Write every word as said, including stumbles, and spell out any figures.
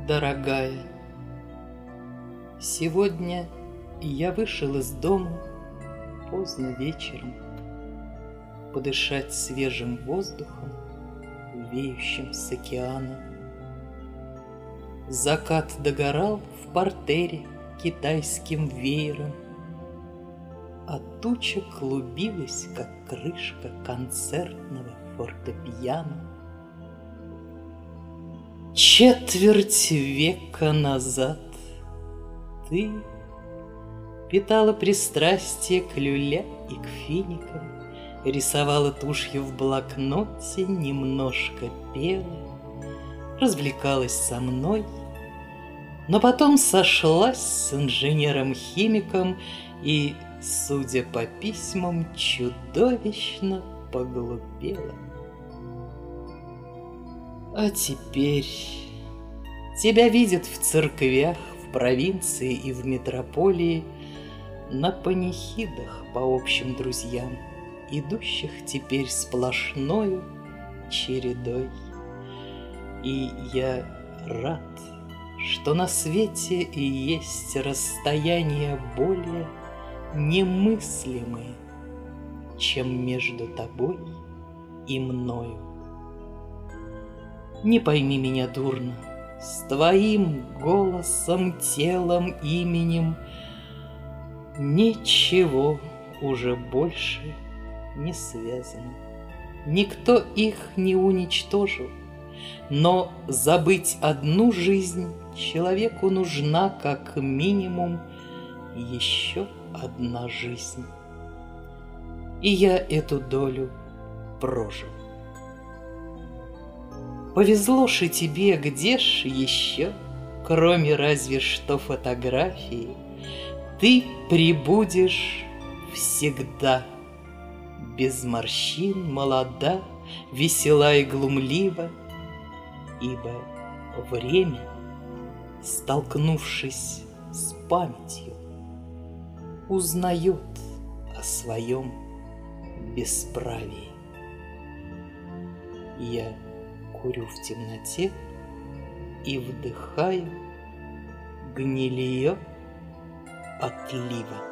Дорогая, сегодня я вышел из дома поздно вечером подышать свежим воздухом, веющим с океана. Закат догорал в партере китайским веером, а туча клубилась, как крышка концертного фортепиано. Четверть века назад ты питала пристрастие к люле и к финикам, рисовала тушью в блокноте, немножко пела, развлекалась со мной, но потом сошлась с инженером-химиком и, судя по письмам, чудовищно поглупела. А теперь тебя видят в церквях, в провинции и в метрополии, на панихидах по общим друзьям, идущих теперь сплошною чередой. И я рад, что на свете и есть расстояния более немыслимые, чем между тобой и мною. Не пойми меня дурно, с твоим голосом, телом, именем ничего уже больше не связано. Никто их не уничтожил, но забыть одну жизнь человеку нужна как минимум еще одна жизнь. И я эту долю прожил. Повезло же тебе, где ж еще, кроме разве что фотографии, ты прибудешь всегда, без морщин, молода, весела и глумлива, ибо время, столкнувшись с памятью, узнает о своем бесправии. Я курю в темноте и вдыхаю гнилье отлива.